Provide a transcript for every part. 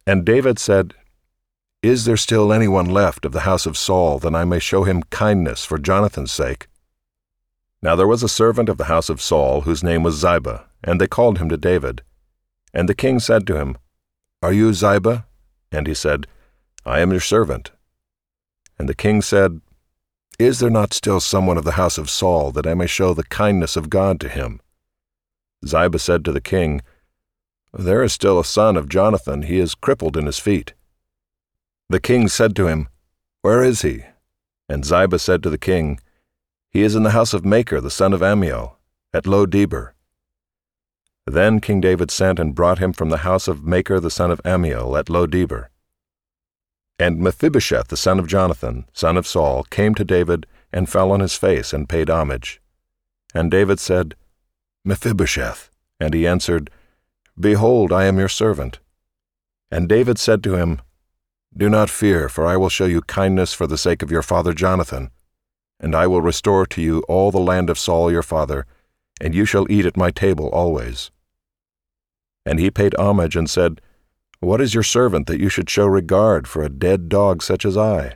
And David said, "Is there still anyone left of the house of Saul, that I may show him kindness for Jonathan's sake?" Now there was a servant of the house of Saul, whose name was Ziba, and they called him to David. And the king said to him, "Are you Ziba?" And he said, "I am your servant." And the king said, "Is there not still someone of the house of Saul, that I may show the kindness of God to him?" Ziba said to the king, "There is still a son of Jonathan, he is crippled in his feet." The king said to him, "Where is he?" And Ziba said to the king, "He is in the house of Machir the son of Ammiel, at Lo-debar." Then King David sent and brought him from the house of Machir the son of Ammiel at Lo-debar. And Mephibosheth the son of Jonathan, son of Saul, came to David and fell on his face and paid homage. And David said, "Mephibosheth." And he answered, "Behold, I am your servant." And David said to him, "Do not fear, for I will show you kindness for the sake of your father Jonathan, and I will restore to you all the land of Saul your father, and you shall eat at my table always." And he paid homage and said, "What is your servant that you should show regard for a dead dog such as I?"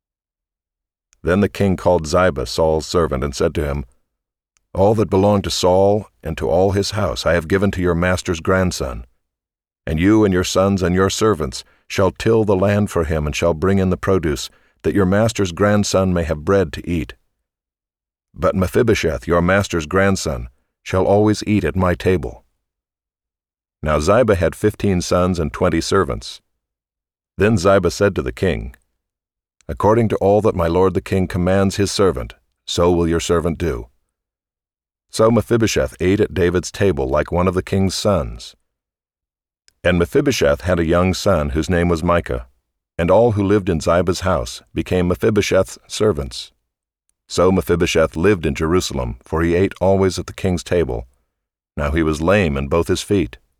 Then the king called Ziba, Saul's servant, and said to him, "All that belonged to Saul and to all his house I have given to your master's grandson, and you and your sons and your servants shall till the land for him and shall bring in the produce, that your master's grandson may have bread to eat. But Mephibosheth, your master's grandson, shall always eat at my table." Now Ziba had 15 sons and 20 servants. Then Ziba said to the king, "According to all that my lord the king commands his servant, so will your servant do." So Mephibosheth ate at David's table like one of the king's sons. And Mephibosheth had a young son whose name was Micah, and all who lived in Ziba's house became Mephibosheth's servants. So Mephibosheth lived in Jerusalem, for he ate always at the king's table. Now he was lame in both his feet.